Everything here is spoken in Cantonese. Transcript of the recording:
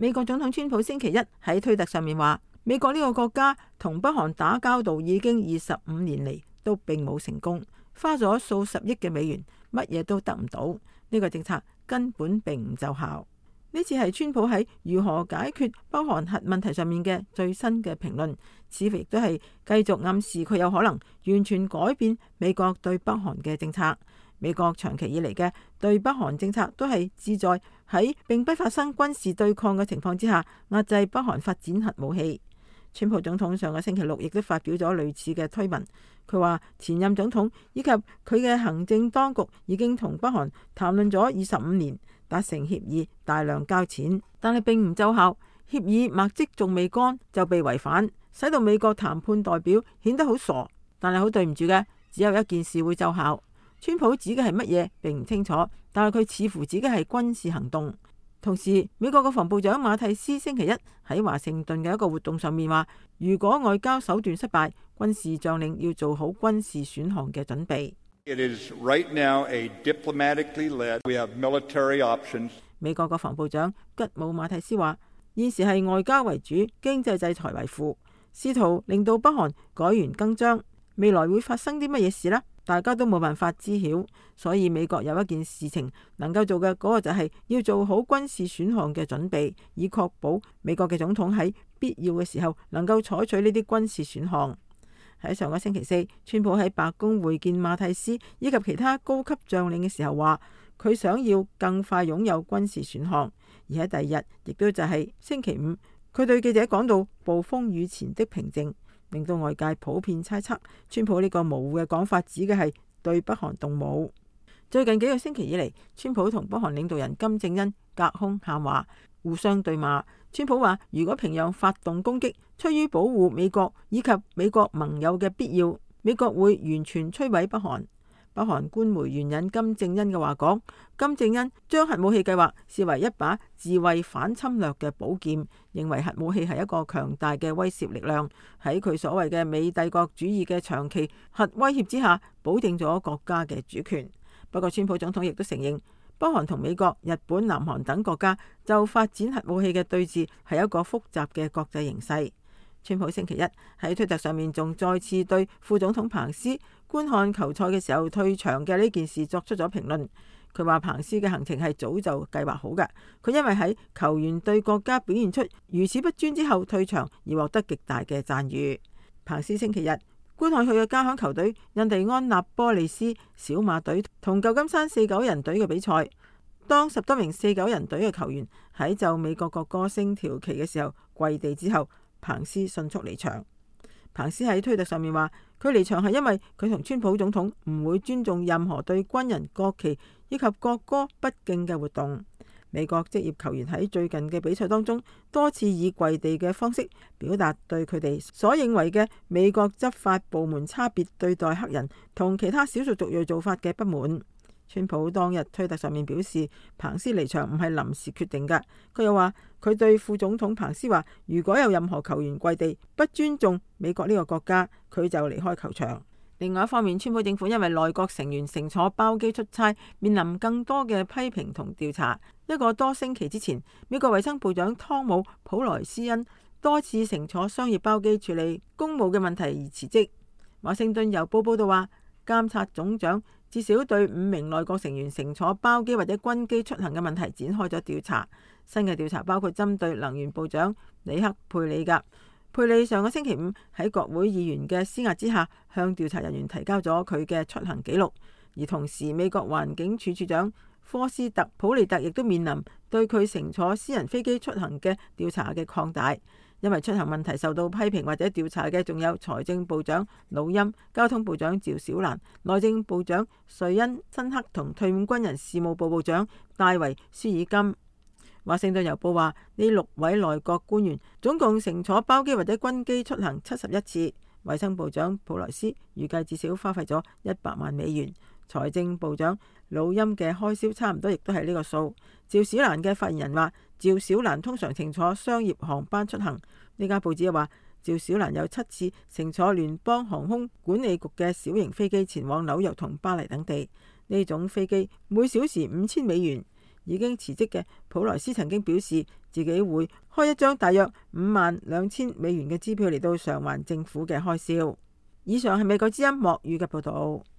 美國總統川普星期一喺推特上面話，美國呢個國家同北韓打交道已經25年嚟都並冇成功，花咗數十億嘅美元，乜嘢都得唔到，呢個政策根本並唔奏效。呢次係川普喺如何解決北韓核問題上面嘅最新嘅評論，似乎亦都係繼續暗示佢有可能完全改變美國對北韓嘅政策。美國長期以嚟嘅對北韓政策都係旨在喺並不發生軍事對抗嘅情況之下壓制北韓發展核武器。川普總統上個星期六亦都發表咗類似嘅推文，佢話前任總統以及佢嘅行政當局已經同北韓談論咗25年，達成協議，大量交錢，但係並唔奏效。協議墨跡仲未乾就被違反，使到美國談判代表顯得好傻。但係好對唔住嘅，只有一件事會奏效。川普指嘅係乜嘢並唔清楚，但係佢似乎指嘅係軍事行動。同時，美國國防部長馬蒂斯星期一喺華盛頓嘅一個活動上面話，如果外交手段失敗，軍事將領要做好軍事選項嘅準備。美國國防部長吉姆馬蒂斯話，現時係外交為主，經濟制裁為輔，試圖令到北韓改弦更張。未來會發生啲乜嘢事呢？大家都冇辦法知曉，所以美國有一件事情能夠做嘅，嗰個就係要做好軍事選項嘅準備，以確保美國嘅總統喺必要嘅時候能夠採取呢啲軍事選項。喺上個星期四，川普喺白宮會見馬蒂斯以及其他高級將領嘅時候話，佢想要更快擁有軍事選項。而喺第二日，亦都就係星期五，佢對記者講到暴風雨前的平靜，令到外界普遍猜測，川普呢個模糊嘅講法指嘅係對北韓動武。最近幾個星期以嚟，川普同北韓領導人金正恩隔空喊話，互相對罵。川普話，如果平壤發動攻擊，出於保護美國以及美國盟友嘅必要，美國會完全摧毀北韓。北韓官媒援引金正恩嘅話講，金正恩將核武器計劃視為一把自衛反侵略嘅寶劍，認為核武器係一個強大嘅威懾力量，喺佢所謂嘅美帝國主義嘅長期核威脅之下，保證咗國家嘅主權。不過，川普總統亦都承認，北韓同美國、日本、南韓等國家就發展核武器嘅對峙係一個複雜嘅國際形勢。川普星期一喺推特上面仲再次對副總統彭斯觀看球賽嘅時候退場嘅呢件事作出咗評論。佢話彭斯嘅行程係早就計劃好嘅，佢因為喺球員對國家表現出如此不尊之後退場而獲得極大嘅讚譽。彭斯星期日觀看佢嘅家鄉球隊印第安納波利斯小馬隊同舊金山四九人隊嘅比賽，當10多名四九人隊嘅球員喺就美國國歌升條旗嘅時候跪地之後，彭斯迅速離場。彭斯喺推特上面話，佢離場係因為佢同川普總統唔會尊重任何對軍人、國旗以及國歌不敬嘅活動。美國職業球員喺最近嘅比賽當中多次以跪地嘅方式表達對佢哋所認為嘅美國執法部門差別對待黑人同其他少數族裔做法嘅不滿。川普當日推特上面表示，彭斯離場唔係臨時決定㗎。佢又話，佢對副總統彭斯話，如果有任何球員跪地不尊重美國呢個國家，佢就離開球場。另外一方面，川普政府因為內閣成員乘坐包機出差，面臨更多嘅批評同調查。一個多星期之前，美國衛生部長湯姆普萊斯因多次乘坐商業包機處理公務嘅問題而辭職。華盛頓郵報報道話，監察總長至少對5名內閣成員乘坐包機或者軍機出行嘅問題展開咗調查。新嘅調查包括針對能源部長里克佩里格。佩里上個星期五喺國會議員嘅施壓之下，向調查人員提交咗佢嘅出行記錄。而同時，美國環境署署長科斯特普利特亦都面臨對佢乘坐私人飛機出行嘅調查嘅擴大。因為出行問題受到批評或者調查嘅，仲有財政部長魯欽、交通部長趙小蘭、內政部長瑞恩辛克同退伍軍人事務部部長戴維舒爾金。華盛頓郵報話，呢6位內閣官員總共乘坐包機或者軍機出行71次。衛生部長普萊斯預計至少花費咗100萬美元。財政部長魯欽嘅開銷差唔多亦都係呢個數。趙小蘭嘅發言人話，趙小蘭通常乘坐商業航班出行。呢家報紙又話，趙小蘭有7次乘坐聯邦航空管理局嘅小型飛機前往紐約同巴黎等地。呢種飛機每小時5000美元。 已經辭職嘅普萊斯曾經表示，自己會開一張大約$52,000嘅支票嚟到償還政府嘅開銷。以上係美國之音莫語嘅報道。